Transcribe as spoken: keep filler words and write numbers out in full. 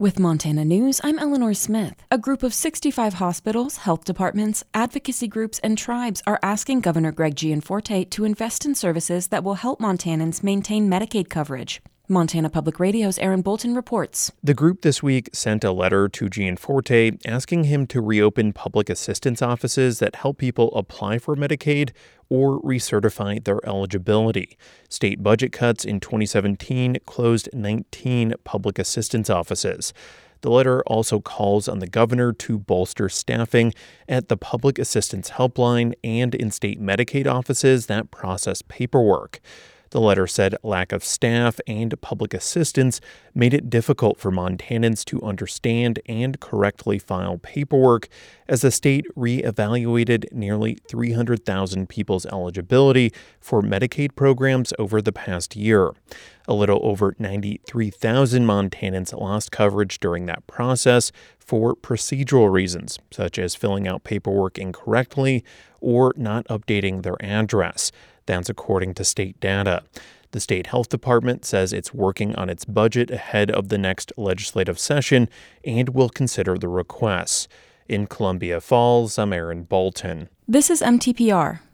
With Montana News, I'm Eleanor Smith. A group of sixty-five hospitals, health departments, advocacy groups, and tribes are asking Governor Greg Gianforte to invest in services that will help Montanans maintain Medicaid coverage. Montana Public Radio's Aaron Bolton reports. The group this week sent a letter to Gianforte asking him to reopen public assistance offices that help people apply for Medicaid or recertify their eligibility. State budget cuts in twenty seventeen closed nineteen public assistance offices. The letter also calls on the governor to bolster staffing at the Public Assistance Helpline and in state Medicaid offices that process paperwork. The letter said lack of staff and public assistance made it difficult for Montanans to understand and correctly file paperwork as the state reevaluated nearly three hundred thousand people's eligibility for Medicaid programs over the past year. A little over ninety-three thousand Montanans lost coverage during that process for procedural reasons, such as filling out paperwork incorrectly or not updating their address. That's according to state data. The state health department says it's working on its budget ahead of the next legislative session and will consider the requests. In Columbia Falls, I'm Aaron Bolton. This is M T P R.